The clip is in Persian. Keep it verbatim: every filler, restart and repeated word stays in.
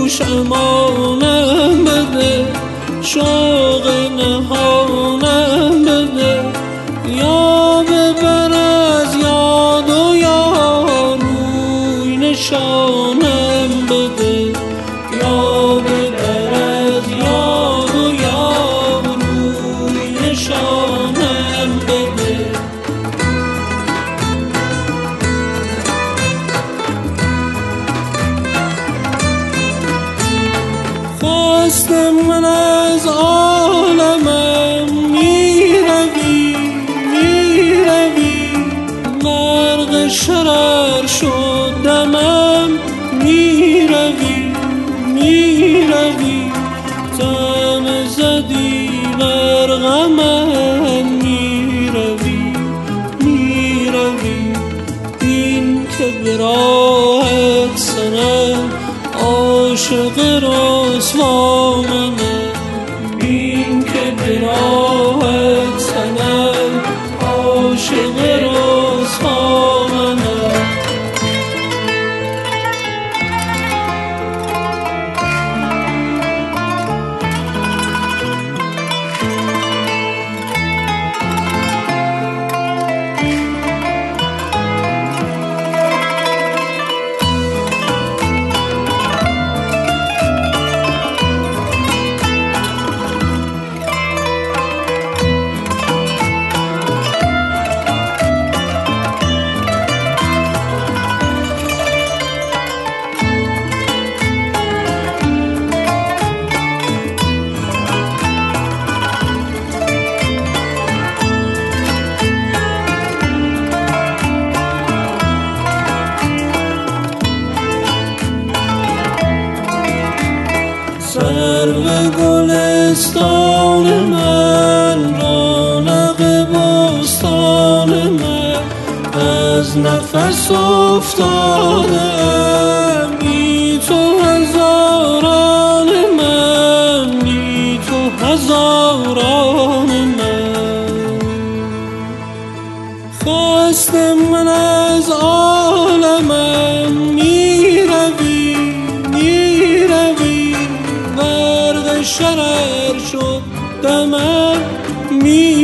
دوش امانم بده، شوق نهانم بده، یا ببر از یاد و یا روی نشانم بده، یا ببر از یاد و یا روی نشانم بده. خواست من از عالمم میروی میروی، غرق شرر شد دمم میروی میروی، تن زدی بر غمم میروی میروی، این که به راهت سرم عاشق رسوا منم، این که به راهت سرم عاشق رسوا منم. سرو گلستان من، رونق بستان من، از نفس افتادم بی تو هزاران من، بی تو هزاران من. خواست من از عالمم میروی میروی، غرق شرر شد دمم می